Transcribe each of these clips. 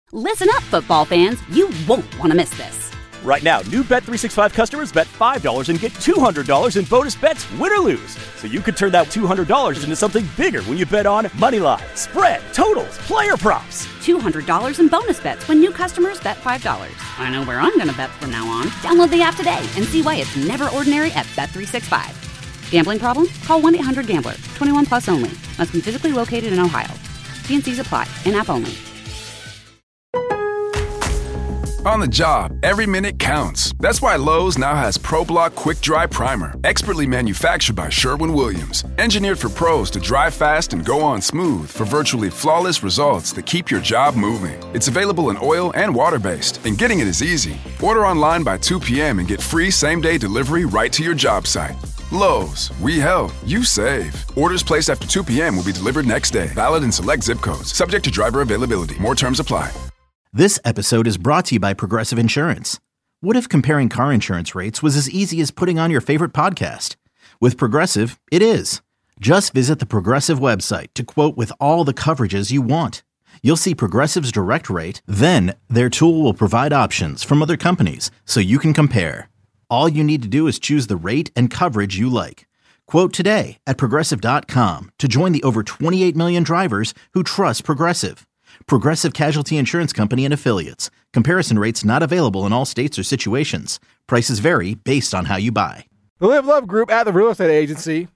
Listen up, football fans. You won't want to miss this. Right now, new Bet365 customers bet $5 and get $200 in bonus bets, win or lose. So you could turn that $200 into something bigger when you bet on moneyline, spread, totals, player props. $200 in bonus bets when new customers bet $5. I know where I'm going to bet from now on. Download the app today and see why it's never ordinary at Bet365. Gambling problem? Call 1-800-GAMBLER. 21 plus only. Must be physically located in Ohio. T&Cs apply. In-app only. On the job, every minute counts. That's why Lowe's now has ProBlock Quick Dry Primer, expertly manufactured by Sherwin-Williams. Engineered for pros to dry fast and go on smooth for virtually flawless results that keep your job moving. It's available in oil and water-based, and getting it is easy. Order online by 2 p.m. and get free same-day delivery right to your job site. Lowe's, we help, you save. Orders placed after 2 p.m. will be delivered next day. Valid in select zip codes. Subject to driver availability. More terms apply. This episode is brought to you by Progressive Insurance. What if comparing car insurance rates was as easy as putting on your favorite podcast? With Progressive, it is. Just visit the Progressive website to quote with all the coverages you want. You'll see Progressive's direct rate, then their tool will provide options from other companies so you can compare. All you need to do is choose the rate and coverage you like. Quote today at Progressive.com to join the over 28 million drivers who trust Progressive. Progressive Casualty Insurance Company and Affiliates. Comparison rates not available in all states or situations. Prices vary based on how you buy. The Live Love Group at the real estate agency.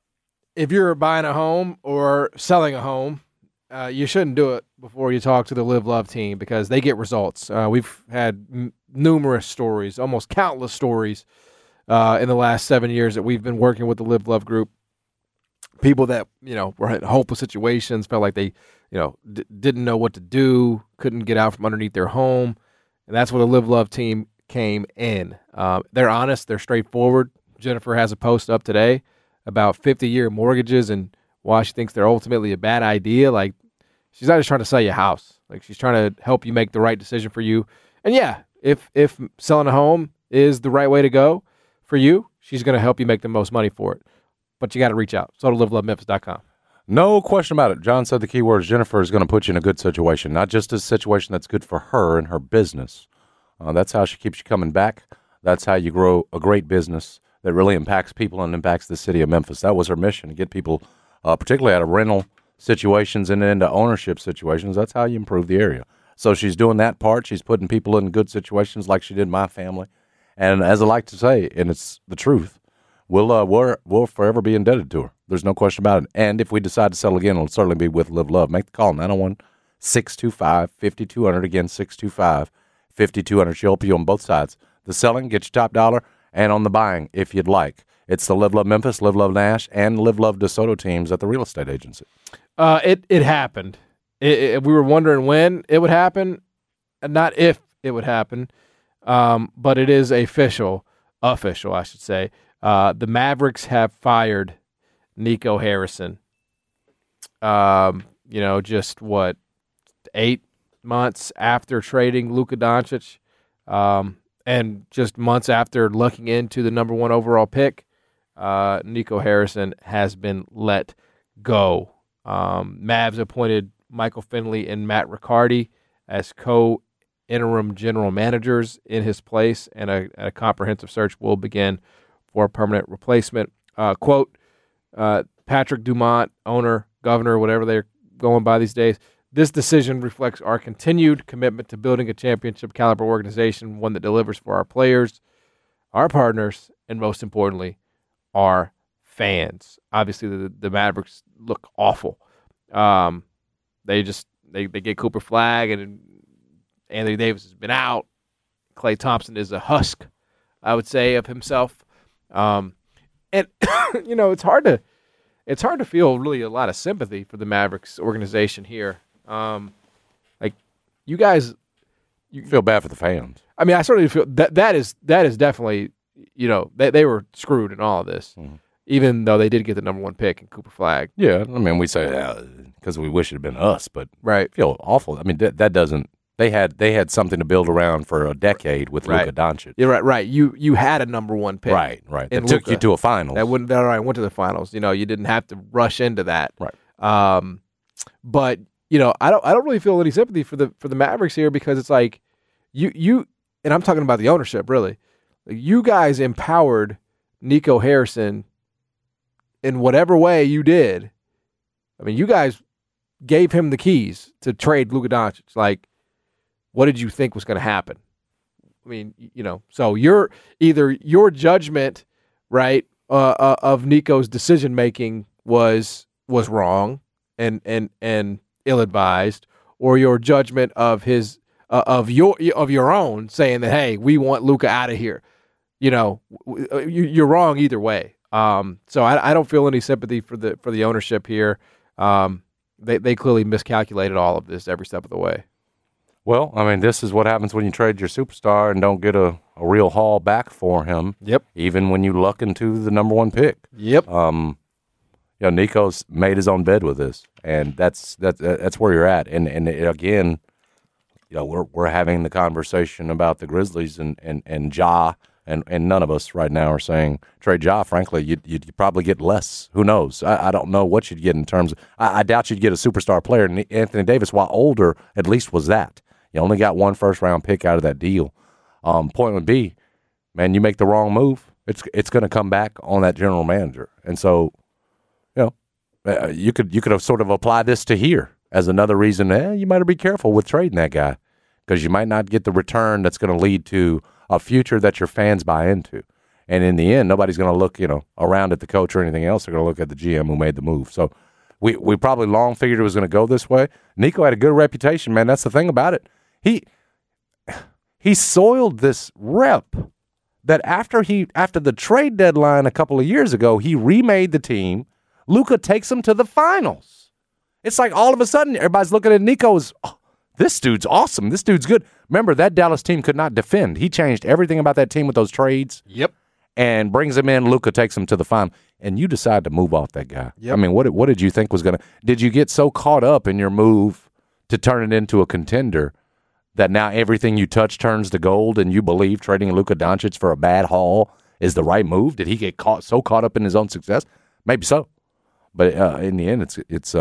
If you're buying a home or selling a home, you shouldn't do it before you talk to the Live Love team because they get results. We've had numerous stories, almost countless stories in the last 7 years that we've been working with the Live Love Group. People that, were in hopeless situations, felt like they, didn't know what to do, couldn't get out from underneath their home. And that's where the Live Love team came in. They're honest. They're straightforward. Jennifer has a post up today about 50-year mortgages and why she thinks they're ultimately a bad idea. Like, she's not just trying to sell you a house. Like, she's trying to help you make the right decision for you. And yeah, if selling a home is the right way to go for you, she's going to help you make the most money for it. But you got to reach out. So to livelovememphis.com. No question about it. John said the key words. Jennifer is going to put you in a good situation, not just a situation that's good for her and her business. That's how she keeps you coming back. That's how you grow a great business that really impacts people and impacts the city of Memphis. That was her mission, to get people, particularly out of rental situations and into ownership situations. That's how you improve the area. So she's doing that part. She's putting people in good situations like she did my family. And as I like to say, and it's the truth, we'll forever be indebted to her. There's no question about it. And if we decide to settle again, it'll certainly be with Live Love. Make the call, 901-625-5200. Again, 625-5200. She'll help you on both sides. The selling, get your top dollar, and on the buying, if you'd like. It's the Live Love Memphis, Live Love Nash, and Live Love DeSoto teams at the real estate agency. It happened. We were wondering when it would happen, and not if it would happen, but it is official, I should say. The Mavericks have fired Nico Harrison. Just 8 months after trading Luka Doncic, and just months after looking into the number 1 overall pick, Nico Harrison has been let go. Mavs appointed Michael Finley and Matt Riccardi as co-interim general managers in his place, and a comprehensive search will begin for a permanent replacement. Quote, Patrick Dumont, owner, governor, whatever they're going by these days, this decision reflects our continued commitment to building a championship caliber organization, one that delivers for our players, our partners, and most importantly, our fans. Obviously, the Mavericks look awful. They get Cooper Flagg, and Anthony Davis has been out. Klay Thompson is a husk, I would say, of himself. And it's hard to feel really a lot of sympathy for the Mavericks organization here. You guys, you feel bad for the fans. I mean, I certainly feel that is definitely, they were screwed in all of this, even though they did get the number 1 pick in Cooper Flagg. Yeah, I mean, we say because we wish it had been us, but right, I feel awful. I mean, that doesn't. They had something to build around for a decade with Luka Doncic. You're right. You had a number 1 pick. Right. It took you to a finals. That went to the finals. You didn't have to rush into that. Right. But I don't really feel any sympathy for the Mavericks here, because it's like you and I'm talking about the ownership, really. Like, you guys empowered Nico Harrison in whatever way you did. I mean, you guys gave him the keys to trade Luka Doncic. Like, what did you think was going to happen? I mean, so your judgment, right, of Nico's decision making was wrong and ill-advised, or your judgment of his of your own, saying that, hey, we want Luka out of here. You're wrong either way. So I don't feel any sympathy for the ownership here. They clearly miscalculated all of this every step of the way. Well, I mean, this is what happens when you trade your superstar and don't get a real haul back for him. Yep. Even when you luck into the number one pick. Yep. Nico's made his own bed with this, and that's where you're at. And again, we're having the conversation about the Grizzlies and Ja, and none of us right now are saying trade Ja. Frankly, you'd probably get less. Who knows? I don't know what you'd get in terms of. I doubt you'd get a superstar player. And Anthony Davis, while older, at least was that. You only got one first-round pick out of that deal. Point would be, man, you make the wrong move, it's going to come back on that general manager. And so, you could have sort of applied this to here as another reason. You might be careful with trading that guy, because you might not get the return that's going to lead to a future that your fans buy into. And in the end, nobody's going to look, around at the coach or anything else. They're going to look at the GM who made the move. So we probably long figured it was going to go this way. Nico had a good reputation, man. That's the thing about it. He soiled this rep that after the trade deadline a couple of years ago, he remade the team. Luka takes him to the finals. It's like all of a sudden everybody's looking at Nico as, oh, this dude's awesome. This dude's good. Remember, that Dallas team could not defend. He changed everything about that team with those trades. Yep. And brings him in. Luka takes him to the final. And you decide to move off that guy. Yep. I mean, what did you think was going to – did you get so caught up in your move to turn it into a contender that now everything you touch turns to gold, and you believe trading Luka Doncic for a bad haul is the right move? Did he get so caught up in his own success? Maybe so. But in the end, it's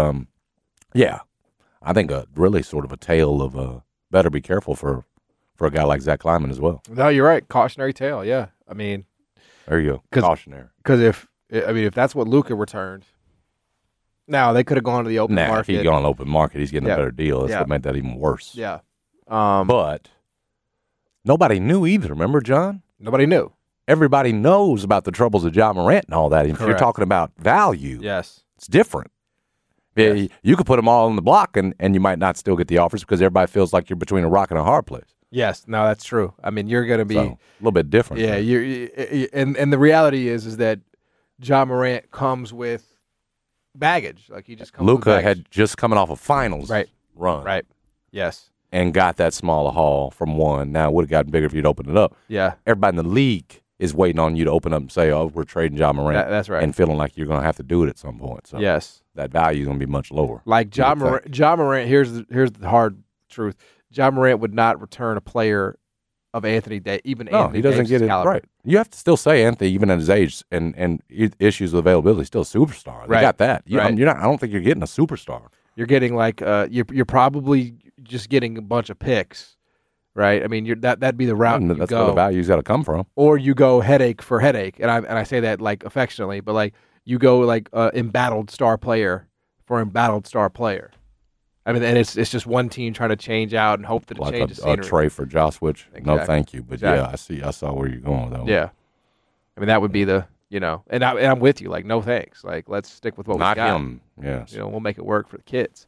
I think really sort of a tale of better be careful for a guy like Zach Kleiman as well. No, you're right. Cautionary tale. Yeah, I mean, there you go. Cautionary. Because if that's what Luka returned, now they could have gone to the open market. If he'd gone to the open market, he's getting a better deal. That's what made that even worse. Yeah. But nobody knew either. Remember, John? Nobody knew. Everybody knows about the troubles of Ja Morant and all that. If you're talking about value, yes, it's different. Yes. You could put them all on the block, and you might not still get the offers because everybody feels like you're between a rock and a hard place. Yes, no, that's true. I mean, you're going to be a little bit different. Yeah, and the reality is that Ja Morant comes with baggage. Like, he just comes with Luka had just coming off a finals run. Right. Yes. And got that smaller haul from one. Now, it would have gotten bigger if you'd opened it up. Yeah. Everybody in the league is waiting on you to open up and say, oh, we're trading Ja Morant. That's right. And feeling like you're going to have to do it at some point. So yes. That value is going to be much lower. Like Ja Morant, here's the hard truth. Ja Morant would not return a player of Anthony Davis, even Anthony he doesn't Davis' get it caliber. right. You have to still say Anthony, even at his age and issues with availability, still a superstar. They got that. I don't think you're getting a superstar. You're getting like you're probably just getting a bunch of picks, right? I mean, that'd be the route. That's where the value's got to come from. Or you go headache for headache, and I say that like affectionately, but like you go like embattled star player for embattled star player. I mean, and it's just one team trying to change out and hope that it changes scenery. A trade for Josh Switch. Exactly. No, thank you. But I saw where you're going though. Yeah, I mean that would be the and I'm with you. Like, no thanks. Like, let's stick with what we got. Not him. Yes. We'll make it work for the kids.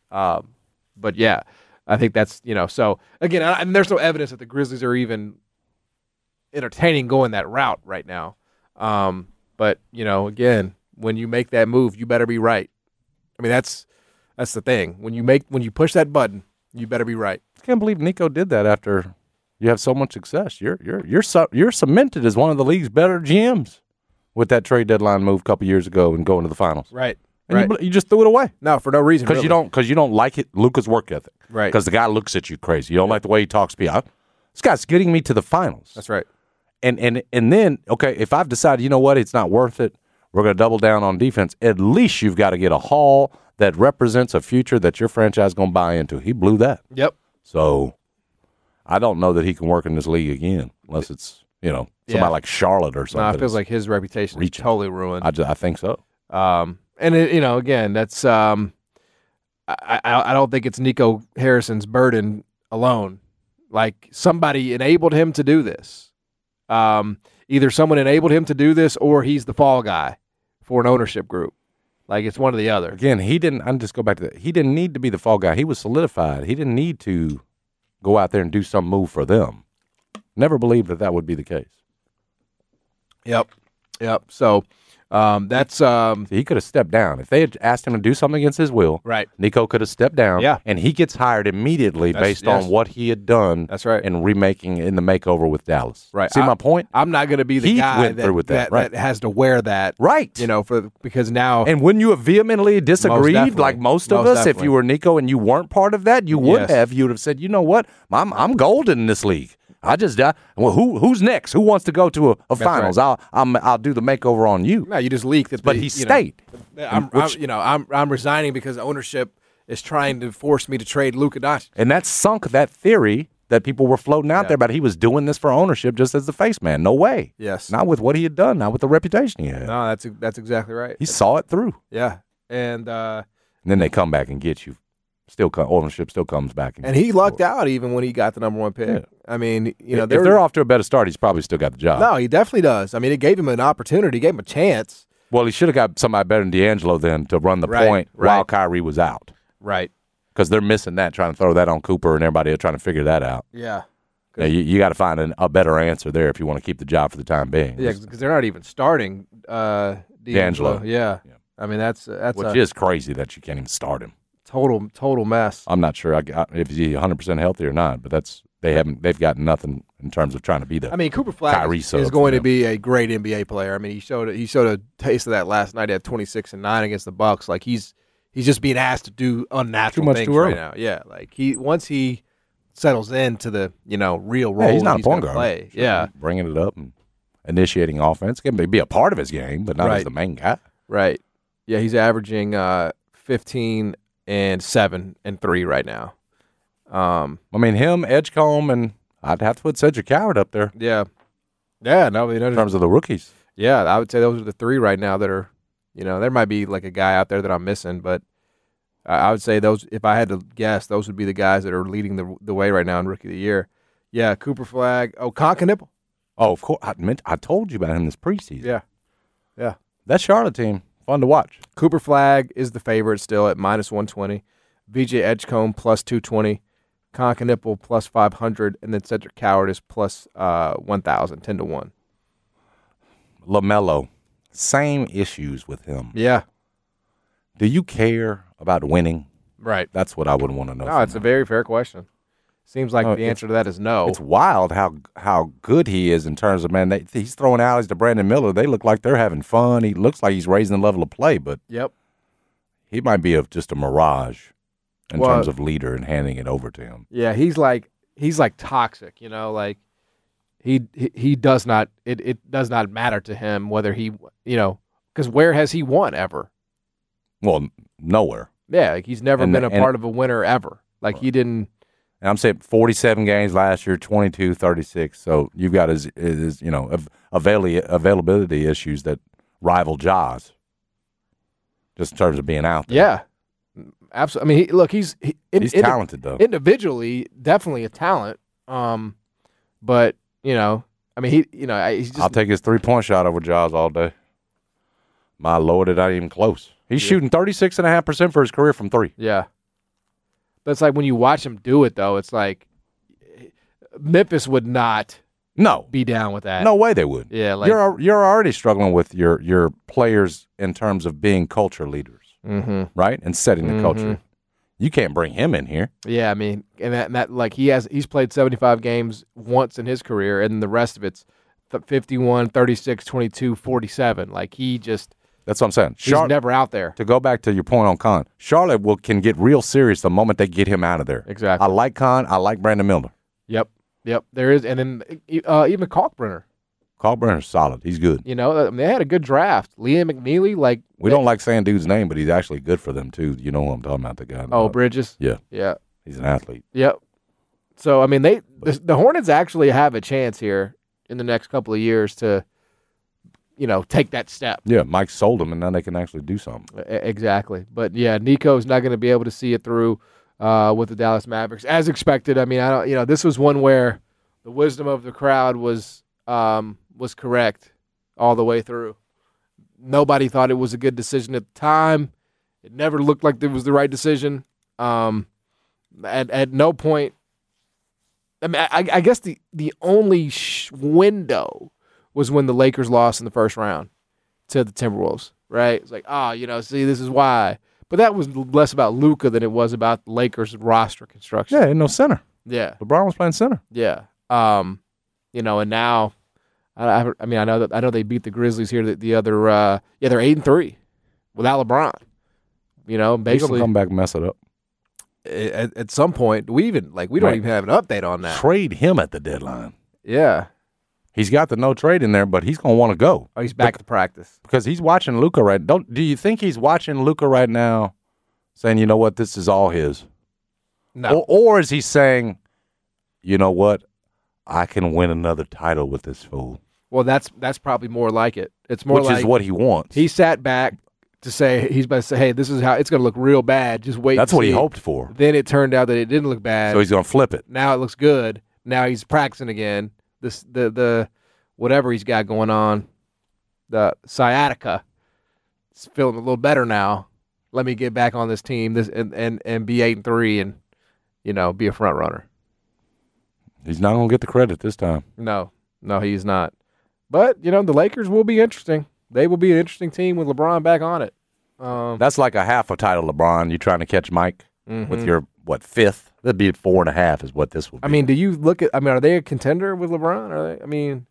But yeah, I think that's So again, and there's no evidence that the Grizzlies are even entertaining going that route right now. But again, when you make that move, you better be right. I mean, that's the thing. When you push that button, you better be right. I can't believe Nico did that after you have so much success. You're cemented as one of the league's better GMs with that trade deadline move a couple years ago and going to the finals. Right. And you just threw it away. No, for no reason. Because you don't like it, Luka's work ethic. Right. Because the guy looks at you crazy. You don't like the way he talks to people. This guy's getting me to the finals. That's right. And then, okay, if I've decided, you know what, it's not worth it, We're going to double down on defense. At least you've got to get a haul that represents a future that your franchise is going to buy into. He blew that. Yep. So I don't know that he can work in this league again unless it's, somebody like Charlotte or something. No, it feels like his reputation is totally ruined. I think so. And again, that's I don't think it's Nico Harrison's burden alone. Like, somebody enabled him to do this. Either someone enabled him to do this, or he's the fall guy for an ownership group. Like, it's one or the other. Again, I'll just go back to that. He didn't need to be the fall guy. He was solidified. He didn't need to go out there and do some move for them. Never believed that would be the case. Yep. So that's he could have stepped down. If they had asked him to do something against his will, right. Nico could have stepped down. Yeah. And he gets hired immediately based on what he had done. That's right. And remaking in the makeover with Dallas. Right. See my point? I'm not going to be the Heath guy went through with that, right. that has to wear that. Right. Because now. And wouldn't you have vehemently disagreed, like most of us, if you were Nico and you weren't part of that? You would have. You would have said, you know what? I'm golden in this league. I just who's next? Who wants to go to a finals? Right. I'll do the makeover on you. No, you just leaked it. But he stayed. I'm resigning because ownership is trying to force me to trade Luka Doncic. And that sunk that theory that people were floating out there about he was doing this for ownership just as the face man. No way. Yes. Not with what he had done. Not with the reputation he had. No, that's exactly right. He saw it through. Yeah, and then they come back and get you. Ownership still comes back. And he lucked out even when he got the number 1 pick. Yeah. I mean, if they're off to a better start, he's probably still got the job. No, he definitely does. I mean, it gave him an opportunity, gave him a chance. Well, he should have got somebody better than D'Angelo then to run the point while Kyrie was out. Right. Because they're missing that, trying to throw that on Cooper and everybody else trying to figure that out. Yeah. Now, you got to find a better answer there if you want to keep the job for the time being. Yeah, because they're not even starting D'Angelo. Yeah. I mean, that's which is crazy that you can't even start him. Total mess. I'm not sure if he's 100% healthy or not, but they've got nothing in terms of trying to be the. I mean, Cooper Flag is going to be a great NBA player. I mean, he showed a taste of that last night. He had 26 and 9 against the Bucks. Like he's just being asked to do unnatural things right now. Yeah, like once he settles into the real role, he's not a point guard. Play. Sure, yeah, bringing it up and initiating offense can be a part of his game, but not as the main guy. Right. Yeah, he's averaging 15 and 7 and 3 right now. I mean, him, Edgecombe, and I'd have to put Cedric Howard up there. Yeah. No, in terms of the rookies. Yeah, I would say those are the 3 right now that are, there might be like a guy out there that I'm missing, but I would say those, if I had to guess, those would be the guys that are leading the way right now in Rookie of the Year. Yeah, Cooper Flag. Oh, Concanipple. Oh, of course. I told you about him this preseason. Yeah. That Charlotte team, fun to watch. Cooper Flag is the favorite still at -120. VJ Edgecombe +220. Concanipple +500. And then Cedric Howard is +1,000, 10-1. LaMelo, same issues with him. Yeah. Do you care about winning? Right. That's what I would want to know. No, it's a very fair question. Seems like the answer to that is no. It's wild how good he is in terms of, man, he's throwing alleys to Brandon Miller. They look like they're having fun. He looks like he's raising the level of play, but he might be just a mirage in terms of leader and handing it over to him. Yeah, he's like toxic, like he does not it does not matter to him whether he, because where has he won ever? Well, nowhere. Yeah, like he's never been a part of a winner ever. Like he didn't. And I'm saying 47 games last year, 22, 36. So you've got his availability issues that rival Jaws, just in terms of being out there. Yeah, absolutely. I mean, he's talented though. Individually, definitely a talent. But I mean, he's just. I'll take his 3-point shot over Jaws all day. My Lord, it ain't even close. He's shooting 36.5% for his career from 3. Yeah. But it's like when you watch him do it, though, it's like Memphis would not be down with that. No way they would. Yeah, like you're already struggling with your players in terms of being culture leaders, right? And setting the culture. You can't bring him in here. Yeah, I mean, and that like he's played 75 games once in his career, and the rest of it's 51, 36, 22, 47. Like he just. That's what I'm saying. He's never out there. To go back to your point on Con, Charlotte can get real serious the moment they get him out of there. Exactly. I like Con. I like Brandon Miller. Yep. There is, and then even Kalkbrenner. Kalkbrenner's solid. He's good. You know, they had a good draft. Liam McNeely, we don't like saying dude's name, but he's actually good for them too. You know who I'm talking about? The guy. Oh, Bridges. Yeah. Yeah. He's an athlete. Yep. So I mean, the Hornets actually have a chance here in the next couple of years to, take that step. Yeah, Mike sold them, and now they can actually do something. Exactly. But yeah, Nico's not going to be able to see it through with the Dallas Mavericks as expected. I mean, this was one where the wisdom of the crowd was correct all the way through. Nobody thought it was a good decision at the time. It never looked like it was the right decision. At no point. I mean, I guess the only window was when the Lakers lost in the first round to the Timberwolves, right? It's like, see, this is why. But that was less about Luka than it was about the Lakers' roster construction. Yeah, ain't no center. Yeah. LeBron was playing center. Yeah. And now, I know they beat the Grizzlies here the other, they're 8-3 without LeBron. Basically. He's gonna come back and mess it up. At some point, we don't even have an update on that. Trade him at the deadline. Yeah. He's got the no trade in there, but he's going to want to go. Oh, he's back to practice. Because he's watching Luka right. Do you think he's watching Luka right now saying, you know what, this is all his? No. Or is he saying, you know what, I can win another title with this fool? Well, that's probably more like it. It's more Which like is what he wants. He sat back to say, he's about to say, hey, this is how it's going to look real bad. Just wait. That's what he hoped for. Then it turned out that it didn't look bad. So he's going to flip it. Now it looks good. Now he's practicing again. The whatever he's got going on, the sciatica, is feeling a little better now. Let me get back on this team, and be 8-3, and be a front runner. He's not going to get the credit this time. No, he's not. But the Lakers will be interesting. They will be an interesting team with LeBron back on it. That's like a half a title, LeBron. You're trying to catch Mike with your fifth. That'd be 4.5 is what this will be. I mean, do you look at? I mean, are they a contender with LeBron? Are they? I mean,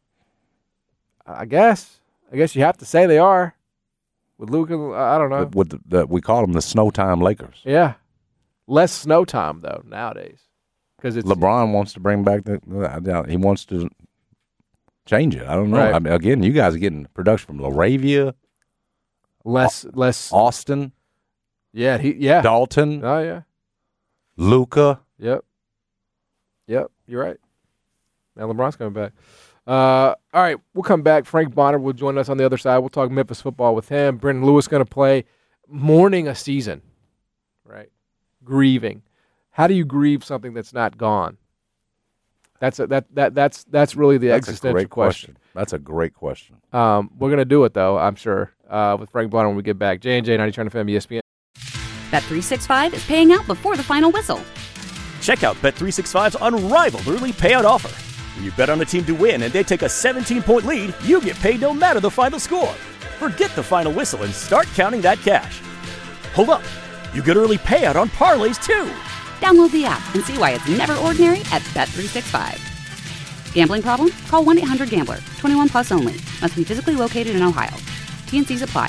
I guess you have to say they are. With Luka, I don't know. We call them the snow time Lakers. Yeah, less snow time though nowadays because it's LeBron wants to bring back he wants to change it. I don't know. Right. I mean, again, you guys are getting production from LaRavia, less Austin. Yeah, Dalton. Oh yeah. Luka. Yep. You're right. Now LeBron's coming back. All right, we'll come back. Frank Bonner will join us on the other side. We'll talk Memphis football with him. Brendan Lewis going to play. Mourning a season, right? Grieving. How do you grieve something that's not gone? That's really the existential question. That's a great question. We're going to do it though, I'm sure, with Frank Bonner when we get back. J&J 90 FM ESPN. Bet365 is paying out before the final whistle. Check out Bet365's unrivaled early payout offer. When you bet on a team to win and they take a 17-point lead, you get paid no matter the final score. Forget the final whistle and start counting that cash. Hold up. You get early payout on parlays, too. Download the app and see why it's never ordinary at Bet365. Gambling problem? Call 1-800-GAMBLER. 21 plus only. Must be physically located in Ohio. T&Cs apply.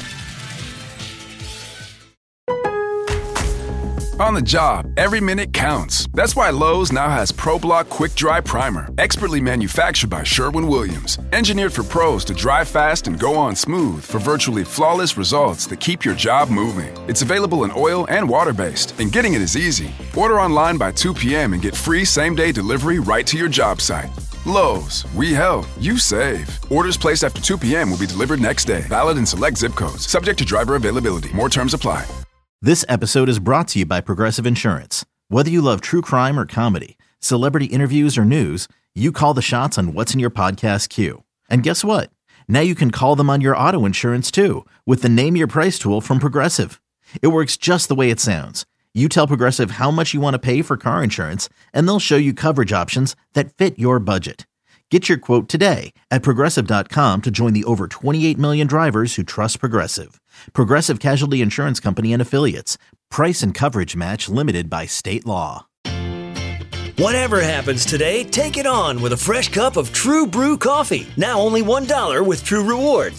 On the job, every minute counts. That's why Lowe's now has ProBlock Quick Dry Primer, expertly manufactured by Sherwin-Williams. Engineered for pros to dry fast and go on smooth for virtually flawless results that keep your job moving. It's available in oil and water-based, and getting it is easy. Order online by 2 p.m. and get free same-day delivery right to your job site. Lowe's, we help, you save. Orders placed after 2 p.m. will be delivered next day. Valid in select zip codes. Subject to driver availability. More terms apply. This episode is brought to you by Progressive Insurance. Whether you love true crime or comedy, celebrity interviews or news, you call the shots on what's in your podcast queue. And guess what? Now you can call them on your auto insurance too with the Name Your Price tool from Progressive. It works just the way it sounds. You tell Progressive how much you want to pay for car insurance, and they'll show you coverage options that fit your budget. Get your quote today at Progressive.com to join the over 28 million drivers who trust Progressive. Progressive Casualty Insurance Company and Affiliates. Price and coverage match limited by state law. Whatever happens today, take it on with a fresh cup of True Brew coffee. Now only $1 with True Rewards.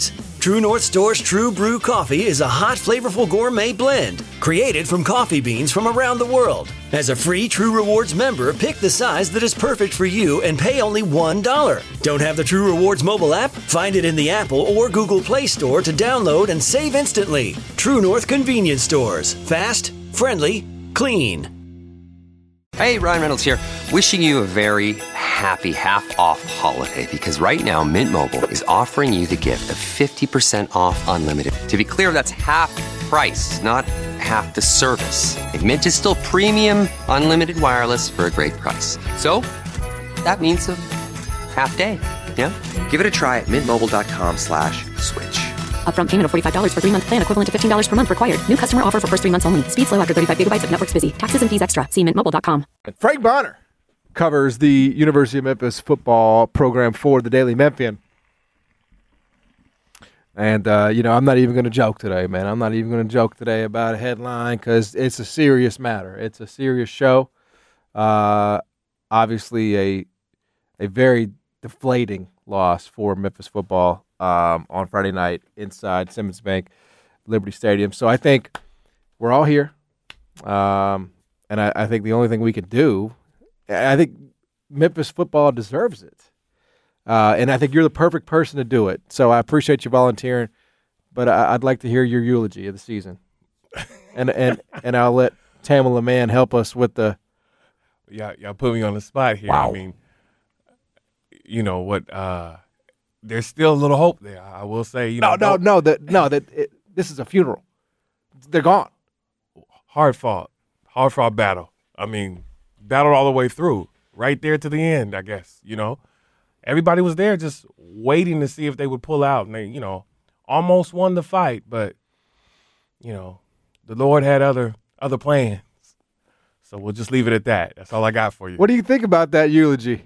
True North Store's True Brew Coffee is a hot, flavorful gourmet blend created from coffee beans from around the world. As a free True Rewards member, pick the size that is perfect for you and pay only $1. Don't have the True Rewards mobile app? Find it in the Apple or Google Play Store to download and save instantly. True North Convenience Stores. Fast, friendly, clean. Hey, Ryan Reynolds here. Wishing you a very happy half-off holiday because right now Mint Mobile is offering you the gift of 50% off unlimited. To be clear, that's half price, not half the service. Like, Mint is still premium unlimited wireless for a great price. So that means a half day. Yeah? Give it a try at mintmobile.com/switch. Upfront payment of $45 for 3-month plan equivalent to $15 per month required. New customer offer for first 3 months only. Speed slow after 35 gigabytes if network's busy. Taxes and fees extra. See mintmobile.com. Frank Bonner covers the University of Memphis football program for the Daily Memphian. And, I'm not even going to joke today, man. I'm not even going to joke today about a headline because it's a serious matter. It's a serious show. Obviously, a very deflating loss for Memphis football on Friday night inside Simmons Bank, Liberty Stadium. So I think we're all here. And I think the only thing we can do, I think Memphis football deserves it. And I think you're the perfect person to do it. So I appreciate you volunteering, but I'd like to hear your eulogy of the season. And I'll let Tamala Mann help us with the. Y'all put me on the spot here. Wow. I mean, you know what? There's still a little hope there. I will say, this is a funeral. They're gone. Hard fought battle. I mean, battled all the way through, right there to the end. I guess everybody was there just waiting to see if they would pull out, and they, almost won the fight, but the Lord had other plans. So we'll just leave it at that. That's all I got for you. What do you think about that eulogy?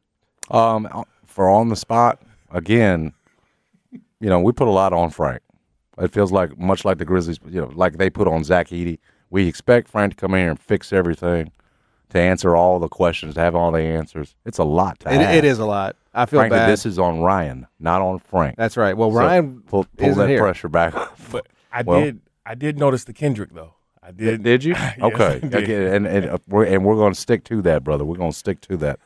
For on the spot, again, we put a lot on Frank. It feels like much like the Grizzlies, like they put on Zach Edey. We expect Frank to come in here and fix everything, to answer all the questions, to have all the answers. It's a lot to ask. It is a lot. I feel Frankly, bad. this is on Ryan, not on Frank. That's right. Well, So Ryan pull isn't that here. pressure back. But I did notice the Kendrick though. I did. Did you? Yes, Okay. I did. Okay. And we're going to stick to that, brother. We're going to stick to that.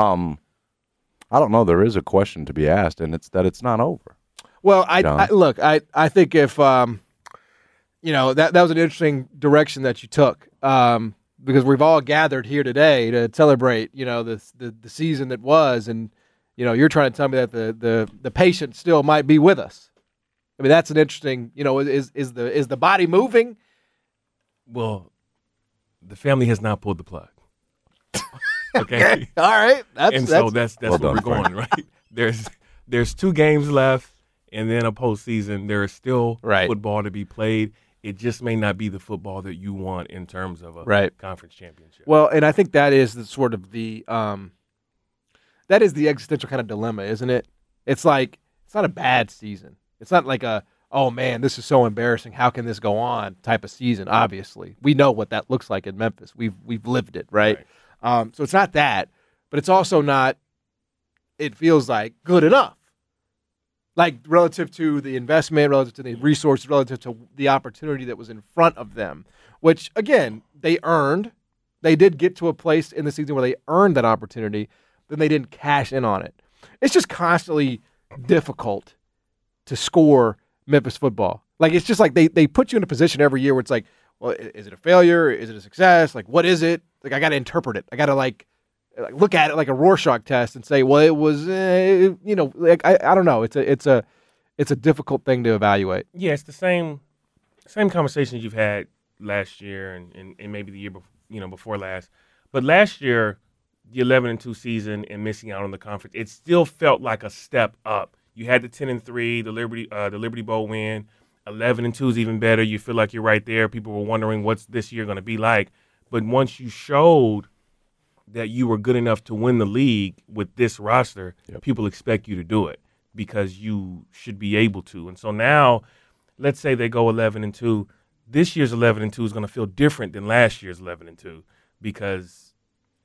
I don't know. There is a question to be asked, and it's that it's not over. Well, I think if that was an interesting direction that you took, because we've all gathered here today to celebrate, the season that was, and you're trying to tell me that the patient still might be with us. I mean, that's an interesting. Is the body moving? Well, the family has not pulled the plug. Okay. All right. So that's well where done, we're going, right? There's 2 games left, and then a postseason. There is still football to be played. It just may not be the football that you want in terms of a conference championship. Well, and I think that is the sort of the that is the existential kind of dilemma, isn't it? It's like it's not a bad season. It's not like a oh man, this is so embarrassing. How can this go on? Type of season. Obviously, we know what that looks like in Memphis. We've lived it, right? So it's not that, but it's also not. It feels like good enough, like relative to the investment, relative to the resources, relative to the opportunity that was in front of them. Which again, they earned. They did get to a place in the season where they earned that opportunity. Then they didn't cash in on it. It's just constantly difficult to score Memphis football. Like it's just like they put you in a position every year where it's like, well, is it a failure? Is it a success? Like what is it? Like I got to interpret it. I got to like look at it like a Rorschach test and say, well, it was, like I don't know. It's a difficult thing to evaluate. Yeah, it's the same conversations you've had last year and maybe the year before last. But last year, the 11-2 season and missing out on the conference, it still felt like a step up. You had the 10-3, the Liberty Bowl win. 11-2 is even better. You feel like you're right there. People were wondering what's this year going to be like. But once you showed that you were good enough to win the league with this roster, people expect you to do it because you should be able to. And so now, let's say they go 11-2. This year's 11-2 is going to feel different than last year's 11-2 because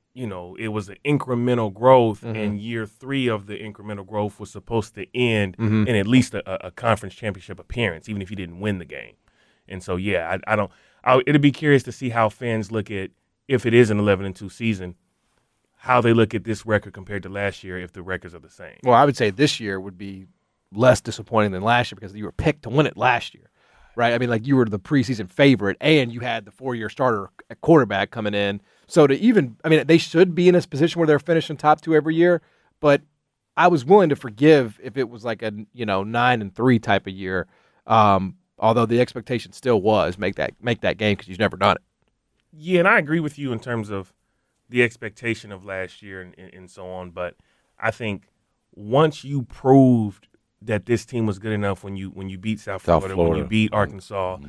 it was an incremental growth, and year 3 of the incremental growth was supposed to end in at least a conference championship appearance, even if you didn't win the game. And so, yeah, it'd be curious to see how fans look at, if it is an 11-2 season, how they look at this record compared to last year if the records are the same. Well, I would say this year would be less disappointing than last year because you were picked to win it last year, right? I mean, like, you were the preseason favorite, and you had the 4-year starter at quarterback coming in. So they should be in this position where they're finishing top 2 every year, but I was willing to forgive if it was like a 9-3 type of year. Although the expectation still was make that game because you've never done it. Yeah, and I agree with you in terms of the expectation of last year and so on. But I think once you proved that this team was good enough when you beat South Florida, when you beat Arkansas,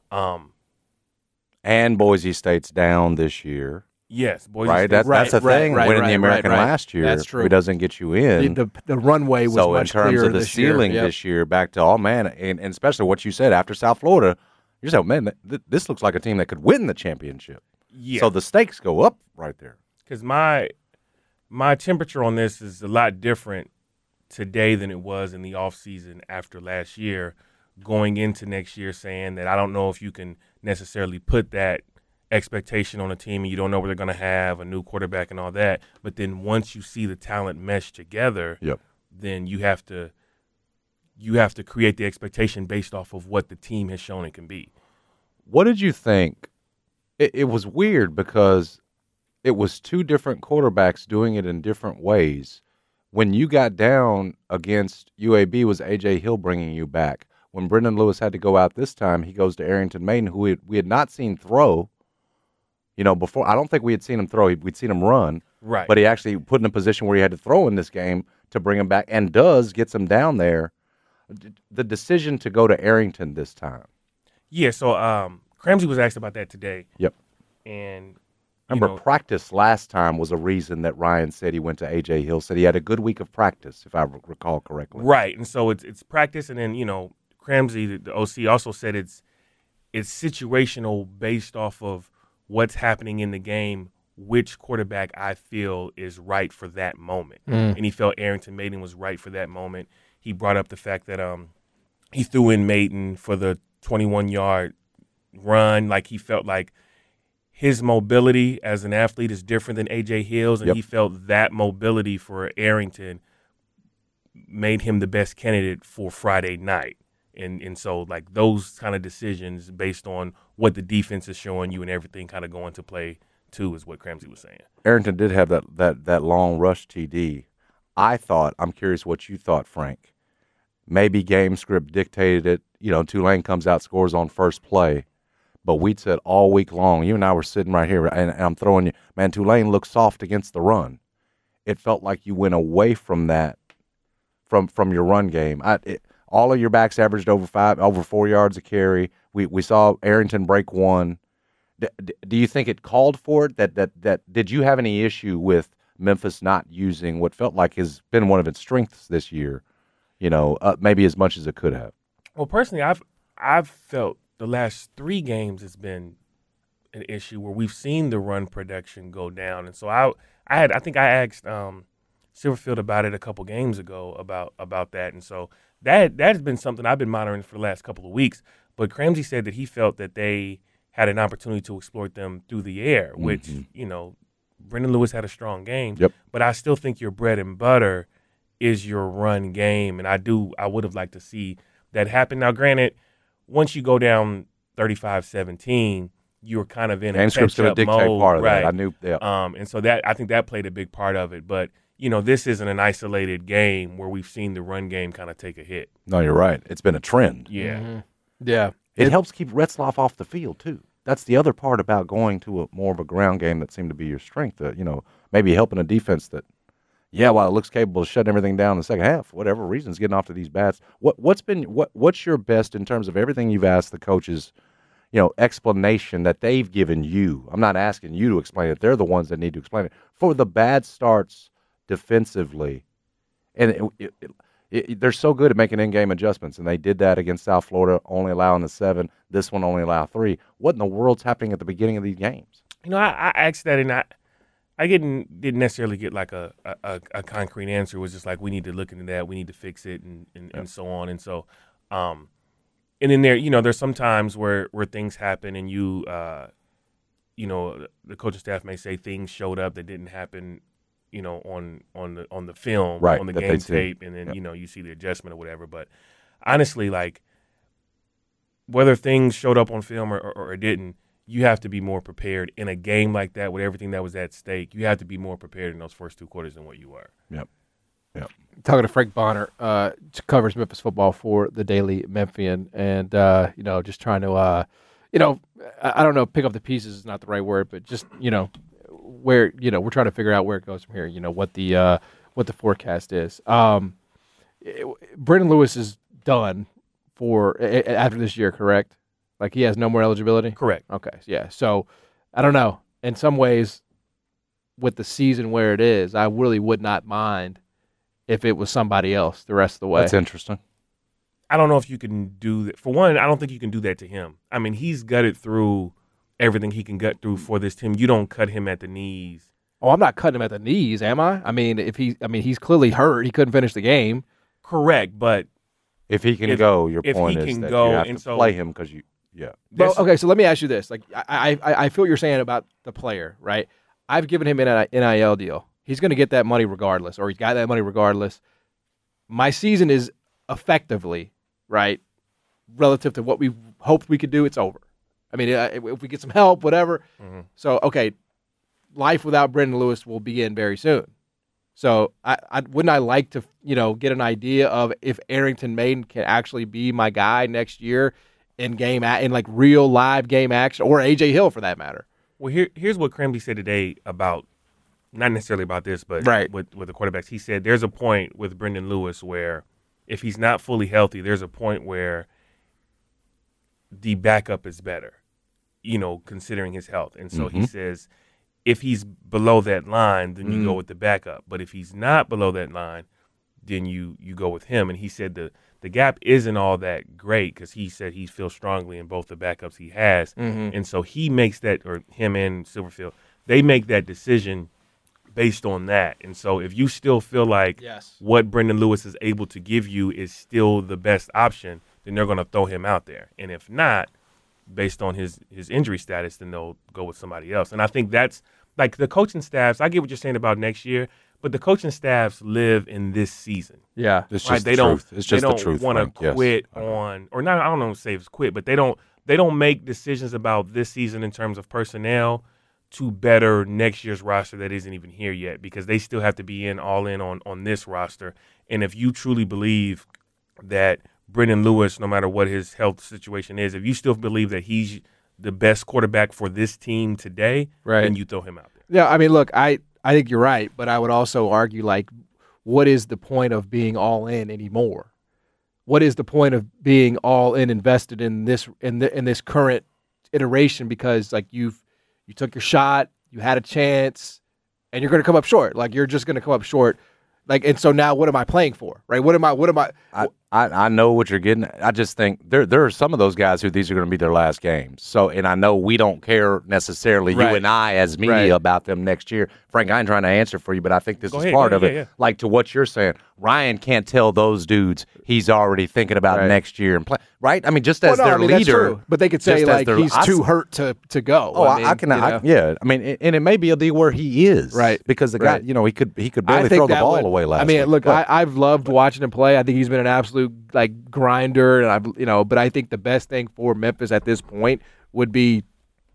and Boise State's down this year. Yes, Boise right. State. That's the thing. Winning the American last year, that's true. It doesn't get you in. The runway was much clearer. So in terms of the ceiling this year, back to and especially what you said after South Florida, you said, man, this looks like a team that could win the championship. Yeah. So the stakes go up right there. Because my temperature on this is a lot different today than it was in the offseason after last year, going into next year saying that I don't know if you can necessarily put that expectation on a team and you don't know where they're going to have a new quarterback and all that. But then once you see the talent mesh together, then you have to create the expectation based off of what the team has shown it can be. What did you think? It was weird because it was 2 different quarterbacks doing it in different ways. When you got down against UAB, was A.J. Hill bringing you back. When Brendan Lewis had to go out this time, he goes to Arrington Maiden, who we had not seen throw. Before, I don't think we had seen him throw. We'd seen him run. Right. But he actually put in a position where he had to throw in this game to bring him back, and gets him down there. The decision to go to Arrington this time. Yeah, so Cramsey was asked about that today. Yep. And remember, practice last time was a reason that Ryan said he went to A.J. Hill. Said he had a good week of practice, if I recall correctly. Right, and so it's practice, and then Cramsey, the OC, also said it's situational based off of what's happening in the game, which quarterback I feel is right for that moment. And he felt Arrington Maiden was right for that moment. He brought up the fact that he threw in Maiden for the 21-yard run. Like, he felt like his mobility as an athlete is different than A.J. Hill's, and he felt that mobility for Arrington made him the best candidate for Friday night. And so, like, those kind of decisions based on what the defense is showing you and everything kind of going to play, too, is what Cramsey was saying. Arrington did have that long rush TD. I'm curious what you thought, Frank. Maybe game script dictated it. Tulane comes out, scores on first play. But we'd said all week long, you and I were sitting right here, and I'm throwing you, man, Tulane looks soft against the run. It felt like you went away from that, from your run game. All of your backs averaged over 4 yards a carry. We saw Arrington break one. Do you think it called for it? That did you have any issue with Memphis not using what felt like has been one of its strengths this year? Maybe as much as it could have. Well, personally, I've felt the last 3 games has been an issue where we've seen the run production go down, and so I think I asked Silverfield about it a couple games ago about that, and so that has been something I've been monitoring for the last couple of weeks. But Cramsey said that he felt that they had an opportunity to exploit them through the air, which Brendan Lewis had a strong game. Yep. But I still think your bread and butter is your run game, and I would have liked to see that happen. Now, granted, once you go down 35-17, you're kind of in a script's going to dictate mode, part of right? that. I knew. Yeah. And so I think that played a big part of it. But this isn't an isolated game where we've seen the run game kind of take a hit. No, you're right. It's been a trend. Yeah. Mm-hmm. Yeah. It helps keep Retzlaff off the field too. That's the other part about going to more of a ground game that seemed to be your strength. Maybe helping a defense that, while it looks capable of shutting everything down in the second half, for whatever reasons, getting off to these bats. What's your best in terms of everything you've asked the coaches, explanation that they've given you? I'm not asking you to explain it. They're the ones that need to explain it. For the bad starts defensively, and they're so good at making in-game adjustments, and they did that against South Florida, only allowing the 7. This one only allowed 3. What in the world's happening at the beginning of these games? I asked that, and I didn't necessarily get like a concrete answer. It was just like, we need to look into that, we need to fix it, and so on. And so, and then there's some times where things happen, and the coaching staff may say things showed up that didn't happen, on the film, right, on the game tape, and then you see the adjustment or whatever. But honestly, like, whether things showed up on film or it didn't, you have to be more prepared in a game like that with everything that was at stake. You have to be more prepared in those first 2 quarters than what you were. Yep. Talking to Frank Bonner, covers Memphis football for the Daily Memphian, and just trying to, I don't know, pick up the pieces is not the right word, but just where we're trying to figure out where it goes from here. What the forecast is. Brendan Lewis is done for after this year, correct? Like, he has no more eligibility? Correct. Okay, yeah. So, I don't know. In some ways, with the season where it is, I really would not mind if it was somebody else the rest of the way. That's interesting. I don't know if you can do that. For one, I don't think you can do that to him. I mean, he's gutted through everything he can gut through for this team. You don't cut him at the knees. Oh, I'm not cutting him at the knees, am I? I mean, he's clearly hurt. He couldn't finish the game. Correct, but if he can go, your point is that you have to play him because you. Yeah. Well, okay, so let me ask you this. Like, I feel what you're saying about the player, right? I've given him an NIL deal. He's going to get that money regardless, or he's got that money regardless. My season is effectively, right, relative to what we hoped we could do, it's over. I mean, if we get some help, whatever. Mm-hmm. So, okay, life without Brendan Lewis will begin very soon. So, wouldn't I like to, get an idea of if Arrington Maiden can actually be my guy next year in like real live game action, or AJ Hill for that matter. Well, here's what Cramley said today about, not necessarily about this, but with the quarterbacks. He said there's a point with Brendan Lewis where if he's not fully healthy, there's a point where the backup is better, considering his health. And so he says if he's below that line, then you go with the backup. But if he's not below that line, then you go with him. And he said the gap isn't all that great because he said he feels strongly in both the backups he has. Mm-hmm. And so he makes that, or him and Silverfield, they make that decision based on that. And so if you still feel like what Brendan Lewis is able to give you is still the best option, then they're going to throw him out there. And if not, based on his injury status, then they'll go with somebody else. And I think that's, like, the coaching staffs, I get what you're saying about next year, but the coaching staffs live in this season. Yeah. It's just the truth. It's just the truth. They don't want to quit on, or not, I don't know if say it's quit, but they don't make decisions about this season in terms of personnel to better next year's roster that isn't even here yet, because they still have to be all in on this roster. And if you truly believe that Brendan Lewis, no matter what his health situation is, if you still believe that he's the best quarterback for this team today, then you throw him out there. Yeah, I mean, look, I think you're right, but I would also argue, like, what is the point of being all in anymore? What is the point of being all in invested in this in this current iteration? Because, like, you took your shot, you had a chance, and you're going to come up short. Like, you're just going to come up short. Like, and so now what am I playing for? Right? What am I? I know what you're getting. I just think there are some of those guys who these are going to be their last games. So, and I know we don't care necessarily, you and I as media, about them next year. Frank, I ain't trying to answer for you, but I think this is part of it. Yeah. Like, to what you're saying, Ryan can't tell those dudes he's already thinking about next year and play. Right? I mean, just as their leader. That's true. But they could say, like, he's too hurt to go. Oh, I mean, and it may be a deal where he is. Right. Because the guy, he could barely throw the ball away last week. Look, I've loved watching him play. I think he's been an absolute, like, grinder, and but I think the best thing for Memphis at this point would be,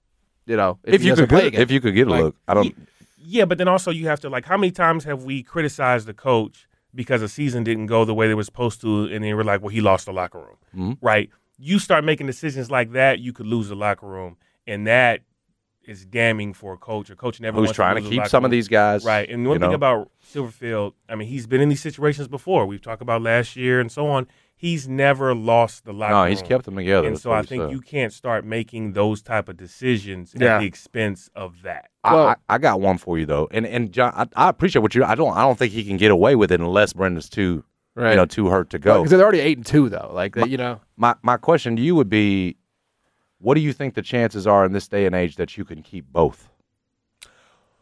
if you could get a look. I don't. Yeah, but then also you have to, like, how many times have we criticized the coach because the season didn't go the way they were supposed to, and then we're like, well, he lost the locker room, right? You start making decisions like that, you could lose the locker room, and that is damning for a coach. A coach never wants trying to keep some of these guys, right? And one thing about Silverfield, I mean, he's been in these situations before. We've talked about last year and so on. He's never lost the locker room. No, he's kept them together. And so I think you can't start making those type of decisions at the expense of that. I got one for you though, and John, I appreciate what you. I don't think he can get away with it unless Brendan's too hurt to go. Because they're already 8-2 though. Like My question to you would be, what do you think the chances are in this day and age that you can keep both?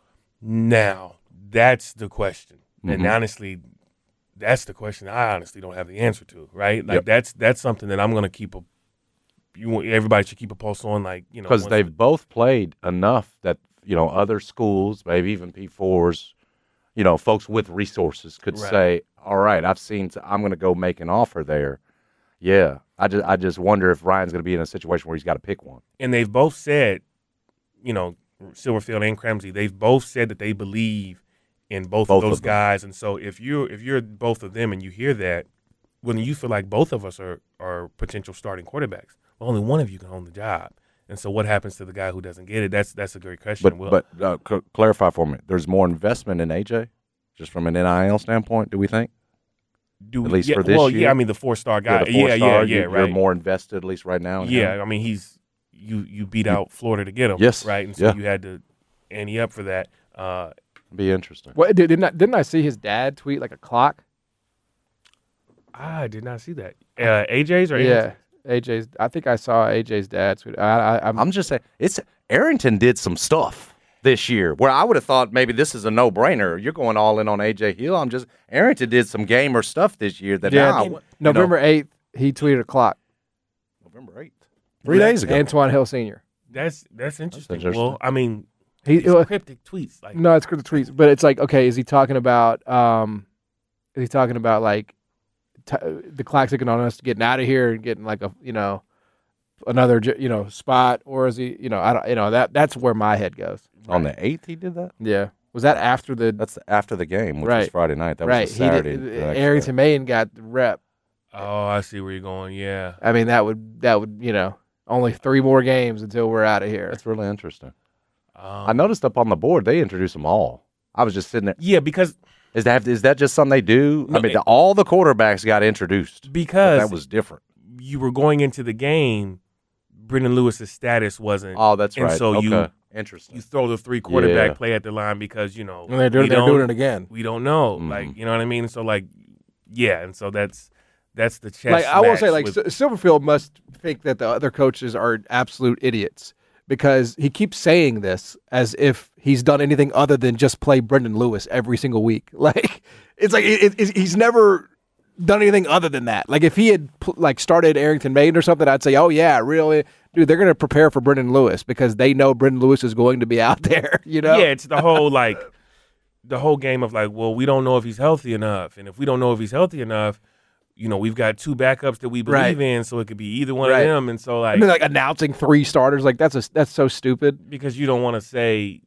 Now, that's the question. Mm-hmm. And honestly, that's the question I honestly don't have the answer to, right? Like that's something that I'm going to keep everybody should keep a pulse on, like, you know. Because they've both played enough that, you know, other schools, maybe even P4s, you know, folks with resources could say, all right, I'm going to go make an offer there. Yeah. I just wonder if Ryan's going to be in a situation where he's got to pick one. And they've both said, you know, Silverfield and Kremsey, they've both said that they believe in both of those guys. And so if you're both of them and you hear that, when you feel like both of us are potential starting quarterbacks, well, only one of you can own the job. And so what happens to the guy who doesn't get it? That's a great question. But clarify for me. There's more investment in AJ, just from an NIL standpoint, do we think? At least for this year? Well, yeah, I mean, the 4-star guy. Yeah, right. You're more invested, at least right now. I mean, you beat out Florida to get him. Yes. Right? And so you had to ante up for that. Be interesting. Well, didn't I see his dad tweet like a clock? I did not see that. AJ's or yeah, AJ's. I think I saw AJ's dad tweet. I'm just saying, Arrington did some stuff this year where I would have thought maybe this is a no-brainer. You're going all in on AJ Hill. Arrington did some gamer stuff this year that November 8th, he tweeted a clock. November 8th. 3 days ago. Antoine Hill Sr. That's interesting. Well, I mean, cryptic tweets. Like, no, it's cryptic tweets, but it's like, okay, is he talking about like the clock's ticking on us getting out of here and getting like another spot, or is he that's where my head goes. On the 8th he did that? Yeah. Was that after That's after the game, which was Friday night. That was Saturday. Arrington Maine got the rep. Oh, I see where you're going. Yeah. I mean, that would only 3 more games until we're out of here. That's really interesting. I noticed up on the board they introduced them all. I was just sitting there. Yeah, because is that just something they do? No, I mean, all the quarterbacks got introduced because that was different. You were going into the game. Brendan Lewis's status wasn't. Oh, that's right. And so interesting. You throw the 3 quarterback play at the line because and they're doing it again. We don't know, like, you know what I mean. So and so that's the chess. Like, I will say, like, Silverfield must think that the other coaches are absolute idiots because he keeps saying this as if he's done anything other than just play Brendan Lewis every single week. Like, it's like he's never done anything other than that. Like, if he had started Arrington Maine or something, I'd say, oh yeah, really, dude, they're going to prepare for Brendan Lewis because they know Brendan Lewis is going to be out there. Yeah, it's the whole the whole game of like, well, we don't know if he's healthy enough, and if we don't know if he's healthy enough, we've got 2 backups that we believe in, so it could be either one of them. And so like announcing 3 starters, like that's so stupid because you don't want to say,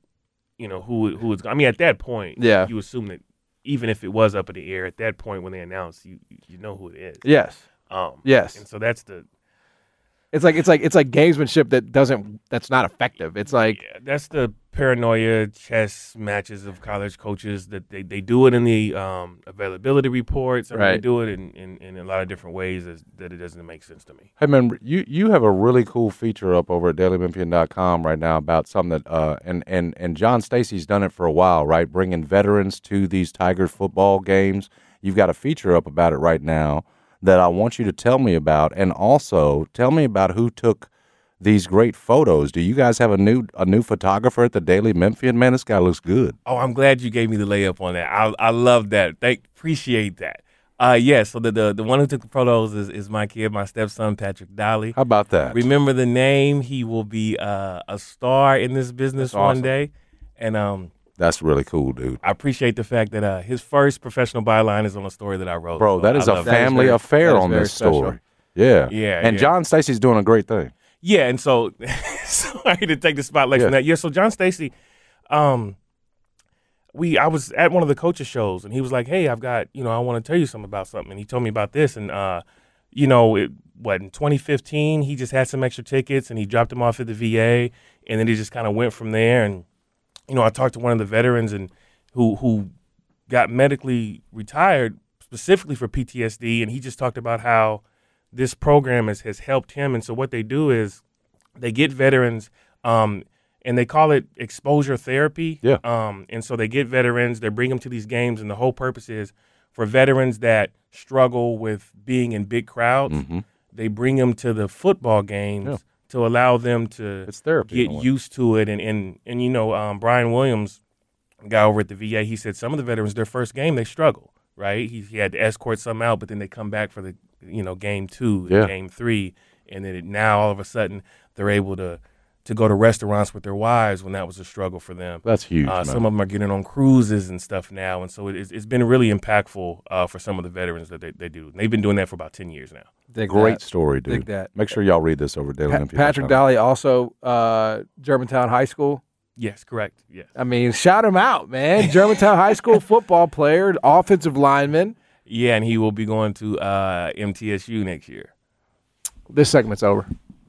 who is. I mean, at that point, you assume that even if it was up in the air at that point when they announce, you know who it is. Yes. Yes. And so that's the. It's like gamesmanship that's not effective. It's like that's the paranoia chess matches of college coaches that they do it in the availability reports. I mean, they do it in a lot of different ways that it doesn't make sense to me. Hey man, you have a really cool feature up over at DailyMemphian.com right now about something that and John Stacy's done it for a while, right? Bringing veterans to these Tigers football games. You've got a feature up about it right now that I want you to tell me about, and also tell me about who took these great photos. Do you guys have a new photographer at the Daily Memphian? Man, this guy looks good. Oh, I'm glad you gave me the layup on that. I love that. Appreciate that. So the one who took the photos is my kid, my stepson, Patrick Dolly. How about that? Remember the name. He will be a star in this business one day. And that's really cool, dude. I appreciate the fact that his first professional byline is on a a story that I wrote. Bro, that is a family affair on this story. Yeah. And John Stacy's doing a great thing. Yeah, and so I need to take the spotlight from that. Yeah, so John Stacy, I was at one of the coaches' shows, and he was like, hey, I've got, I want to tell you something about something. And he told me about this, and, in 2015, he just had some extra tickets, and he dropped them off at the VA, and then he just kind of went from there. And, I talked to one of the veterans and who got medically retired specifically for PTSD, and he just talked about how this program has helped him. And so what they do is they get veterans, and they call it exposure therapy. Yeah. And so they get veterans, they bring them to these games, and the whole purpose is for veterans that struggle with being in big crowds, they bring them to the football games to allow them to it's therapy get used to it. And Brian Williams, guy over at the VA, he said some of the veterans, their first game, they struggle, right? He had to escort some out, but then they come back for the, game 2, game 3, and then now all of a sudden they're able to go to restaurants with their wives when that was a struggle for them. That's huge. Some of them are getting on cruises and stuff now, and so it's been really impactful for some of the veterans that they do. And they've been doing that for about 10 years now. Great story, dude. Dig that. Make sure y'all read this over Daily Memphian. Patrick Daly, also Germantown High School. Yes, correct. Yes. I mean, shout him out, man. Germantown High School football player, offensive lineman. Yeah, and he will be going to MTSU next year. This segment's over.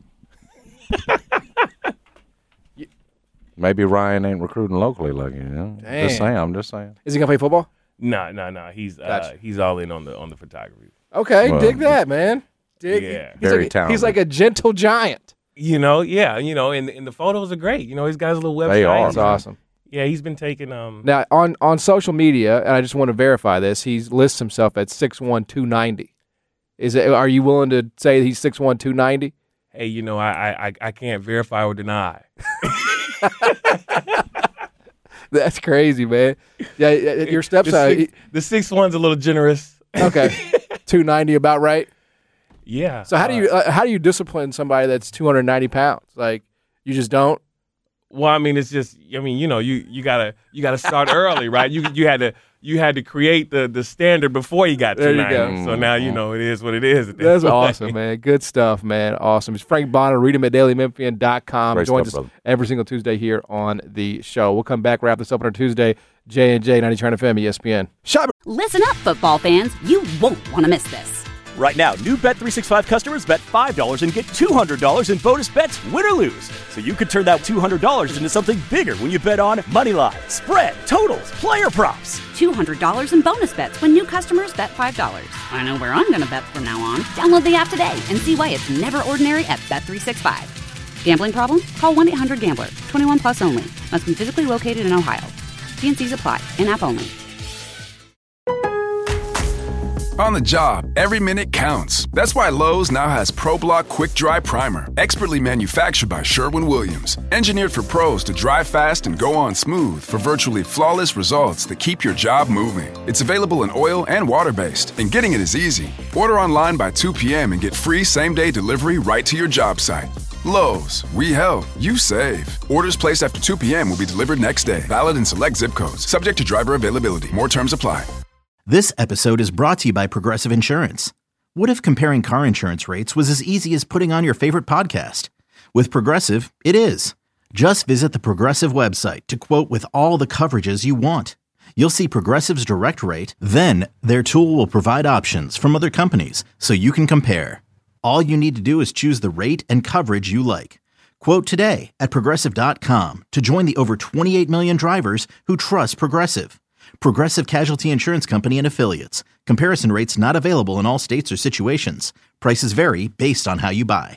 Maybe Ryan ain't recruiting locally, like Just saying. I'm just saying. Is he gonna play football? No. He's Gotcha. he's all in on the photography. Okay, dig that, man. Yeah. Very talented. He's like a gentle giant. And the photos are great. He's got his little website. They are. That's awesome. Yeah, he's been taking Now on social media, and I just want to verify this. He lists himself at 6'1", 290. Are you willing to say he's 6'1", 290? Hey, I can't verify or deny. That's crazy, man. Yeah, your stepson. The 6'1's a little generous. Okay, 290 about right. Yeah. So how do you discipline somebody that's 290 pounds? Like, you just don't. Well, I mean, it's just, you gotta start early, right? You had to create the standard before you got to There you 90. go. So now it is what it is. That's awesome, man. Good stuff, man. Awesome. It's Frank Bonner. Read him at dailymemphian.com. Great Joins stuff, us brother. every single Tuesday here on the show. We'll come back, wrap this up on our Tuesday. J&J, 90 FM, ESPN. Shop. Listen up, football fans. You won't want to miss this. Right now, new Bet365 customers bet $5 and get $200 in bonus bets, win or lose. So you could turn that $200 into something bigger when you bet on money line, spread, totals, player props. $200 in bonus bets when new customers bet $5. I know where I'm going to bet from now on. Download the app today and see why it's never ordinary at Bet365. Gambling problem? Call 1-800-GAMBLER. 21 plus only. Must be physically located in Ohio. T&Cs apply. In-app only. On the job, every minute counts. That's why Lowe's now has ProBlock Quick Dry Primer, expertly manufactured by Sherwin-Williams. Engineered for pros to dry fast and go on smooth for virtually flawless results that keep your job moving. It's available in oil and water-based, and getting it is easy. Order online by 2 p.m. and get free same-day delivery right to your job site. Lowe's, we help, you save. Orders placed after 2 p.m. will be delivered next day. Valid in select zip codes. Subject to driver availability. More terms apply. This episode is brought to you by Progressive Insurance. What if comparing car insurance rates was as easy as putting on your favorite podcast? With Progressive, it is. Just visit the Progressive website to quote with all the coverages you want. You'll see Progressive's direct rate, then their tool will provide options from other companies so you can compare. All you need to do is choose the rate and coverage you like. Quote today at Progressive.com to join the over 28 million drivers who trust Progressive. Progressive Casualty Insurance Company and Affiliates. Comparison rates not available in all states or situations. Prices vary based on how you buy.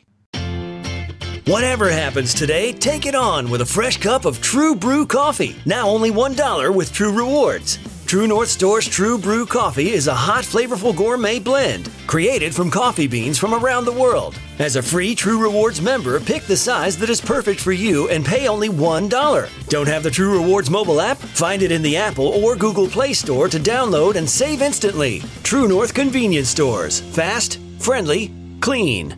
Whatever happens today, take it on with a fresh cup of True Brew coffee. Now only $1 with True Rewards. True North Store's True Brew coffee is a hot, flavorful gourmet blend created from coffee beans from around the world. As a free True Rewards member, pick the size that is perfect for you and pay only $1. Don't have the True Rewards mobile app? Find it in the Apple or Google Play Store to download and save instantly. True North Convenience Stores. Fast, friendly, clean.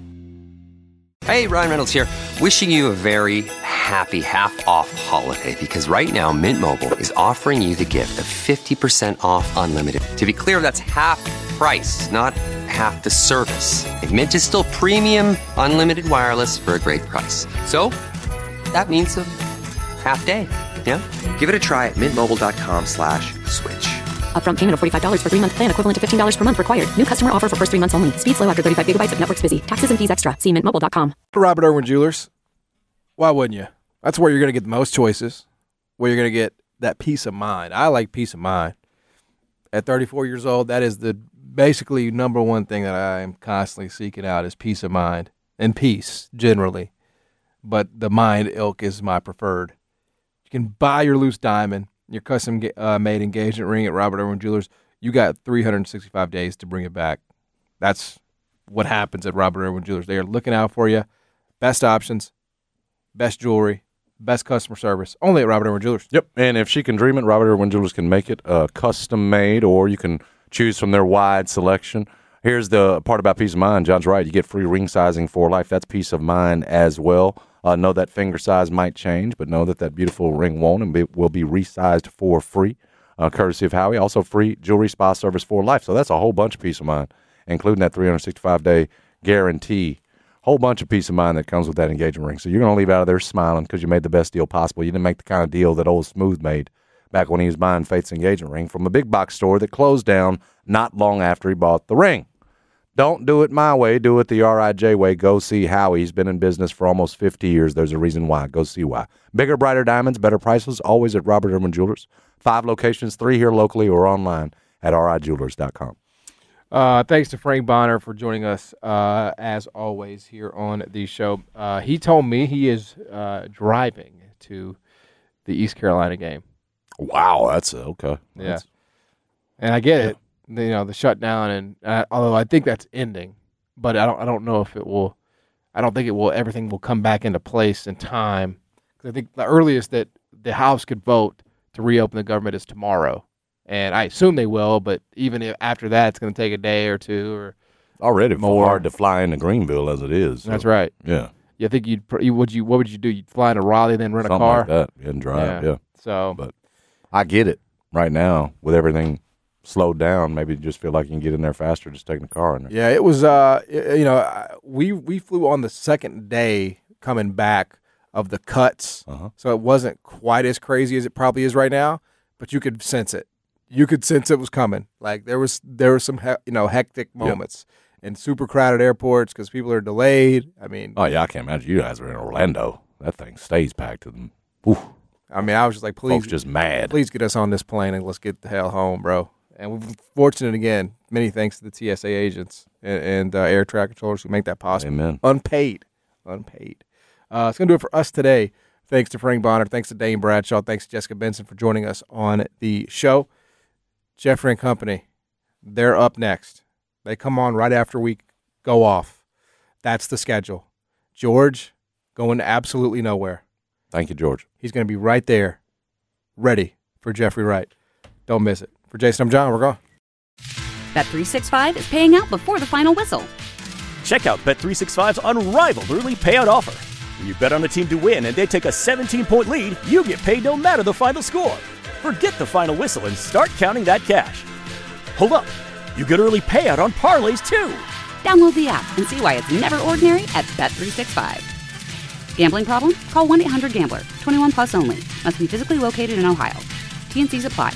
Hey, Ryan Reynolds here, wishing you a very happy half-off holiday because right now Mint Mobile is offering you the gift of 50% off unlimited. To be clear, that's half price, not half the service. And Mint is still premium unlimited wireless for a great price. So that means a half day, yeah? Give it a try at mintmobile.com/switch. Upfront payment of $45 for 3-month plan equivalent to $15 per month required. New customer offer for first 3 months only. Speed slow after 35 gigabytes if network's busy. Taxes and fees extra. See mintmobile.com. Robert Irwin Jewelers. Why wouldn't you? That's where you're going to get the most choices. Where you're going to get that peace of mind. I like peace of mind. At 34 years old, that is the basically number one thing that I am constantly seeking out is peace of mind. And peace, generally. But the mind ilk is my preferred. You can buy your loose diamond, your custom made engagement ring at Robert Irwin Jewelers. You got 365 days to bring it back. That's what happens at Robert Irwin Jewelers. They are looking out for you. Best options, best jewelry, best customer service. Only at Robert Irwin Jewelers. Yep, and if she can dream it, Robert Irwin Jewelers can make it custom made, or you can choose from their wide selection. Here's the part about peace of mind. John's right. You get free ring sizing for life. That's peace of mind as well. Know that finger size might change, but know that beautiful ring won't and will be resized for free, courtesy of Howie. Also free jewelry spa service for life. So that's a whole bunch of peace of mind, including that 365-day guarantee. Whole bunch of peace of mind that comes with that engagement ring. So you're going to leave out of there smiling because you made the best deal possible. You didn't make the kind of deal that old Smooth made back when he was buying Faith's engagement ring from a big box store that closed down not long after he bought the ring. Don't do it my way. Do it the RIJ way. Go see Howie. He's been in business for almost 50 years. There's a reason why. Go see why. Bigger, brighter diamonds, better prices, always at Robert Irwin Jewelers. 5 locations, 3 here locally or online at rijewelers.com. Thanks to Frank Bonner for joining us, as always, here on the show. He told me he is driving to the East Carolina game. Wow, that's okay. Yeah, and I get it. The shutdown, and although I think that's ending, but I don't know if it will. I don't think it will. Everything will come back into place in time. Because I think the earliest that the House could vote to reopen the government is tomorrow, and I assume they will. But even if after that, it's going to take a day or two or already more. Hard to fly into Greenville as it is. So. That's right. Yeah. You think what would you do? You'd fly into Raleigh, then rent Something a car like that, and drive. Yeah. So, but I get it right now with everything slowed down. Maybe you just feel like you can get in there faster just taking the car in there. Yeah, it was. We flew on the second day coming back of the cuts, so it wasn't quite as crazy as it probably is right now. But you could sense it. You could sense it was coming. Like there was some hectic moments and super crowded airports because people are delayed. I mean, oh yeah, I can't imagine you guys are in Orlando. That thing stays packed to them. Oof. I mean, I was just like, please, folks just mad. Please get us on this plane and let's get the hell home, bro. And we're fortunate again. Many thanks to the TSA agents and air traffic controllers who make that possible. Amen. Unpaid. It's going to do it for us today. Thanks to Frank Bonner. Thanks to Dane Bradshaw. Thanks to Jessica Benson for joining us on the show. Jeffrey and Company, they're up next. They come on right after we go off. That's the schedule. George going absolutely nowhere. Thank you, George. He's going to be right there, ready for Jeffrey Wright. Don't miss it. For Jason, I'm John. We're gone. Bet365 is paying out before the final whistle. Check out Bet365's unrivaled early payout offer. When you bet on a team to win and they take a 17-point lead, you get paid no matter the final score. Forget the final whistle and start counting that cash. Hold up. You get early payout on parlays, too. Download the app and see why it's never ordinary at Bet365. Gambling problem? Call 1-800-GAMBLER. 21 plus only. Must be physically located in Ohio. T&Cs apply.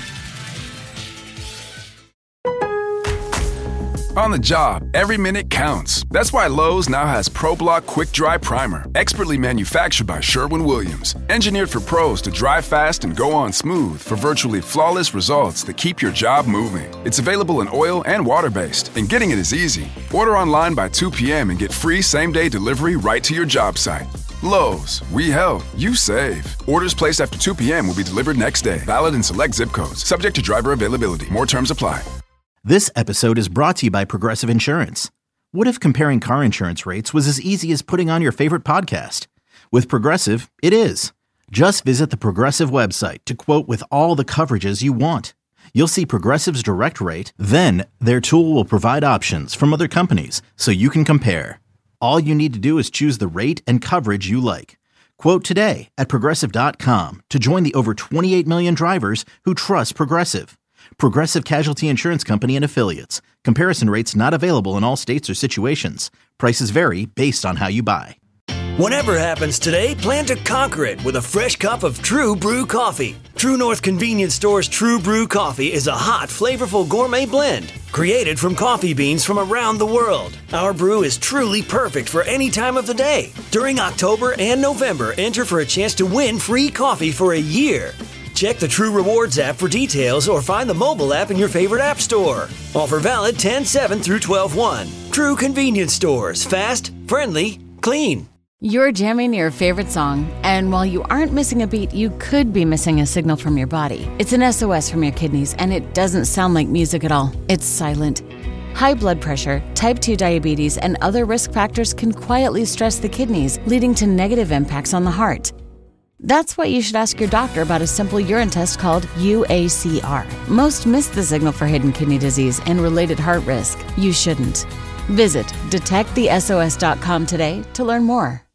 On the job, every minute counts. That's why Lowe's now has ProBlock Quick Dry Primer, expertly manufactured by Sherwin-Williams. Engineered for pros to dry fast and go on smooth for virtually flawless results that keep your job moving. It's available in oil and water-based, and getting it is easy. Order online by 2 p.m. and get free same-day delivery right to your job site. Lowe's, we help, you save. Orders placed after 2 p.m. will be delivered next day. Valid in select zip codes. Subject to driver availability. More terms apply. This episode is brought to you by Progressive Insurance. What if comparing car insurance rates was as easy as putting on your favorite podcast? With Progressive, it is. Just visit the Progressive website to quote with all the coverages you want. You'll see Progressive's direct rate, then their tool will provide options from other companies so you can compare. All you need to do is choose the rate and coverage you like. Quote today at Progressive.com to join the over 28 million drivers who trust Progressive. Progressive Casualty Insurance Company and Affiliates. Comparison rates not available in all states or situations. Prices vary based on how you buy. Whatever happens today, plan to conquer it with a fresh cup of True Brew coffee. True North Convenience Store's True Brew coffee is a hot, flavorful gourmet blend created from coffee beans from around the world. Our brew is truly perfect for any time of the day. During October and November, enter for a chance to win free coffee for a year. Check the True Rewards app for details or find the mobile app in your favorite app store. Offer valid 10/7 through 12/1. True Convenience Stores. Fast, friendly, clean. You're jamming your favorite song, and while you aren't missing a beat, you could be missing a signal from your body. It's an SOS from your kidneys, and it doesn't sound like music at all. It's silent. High blood pressure, type 2 diabetes, and other risk factors can quietly stress the kidneys, leading to negative impacts on the heart. That's why you should ask your doctor about a simple urine test called UACR. Most miss the signal for hidden kidney disease and related heart risk. You shouldn't. Visit detectthesos.com today to learn more.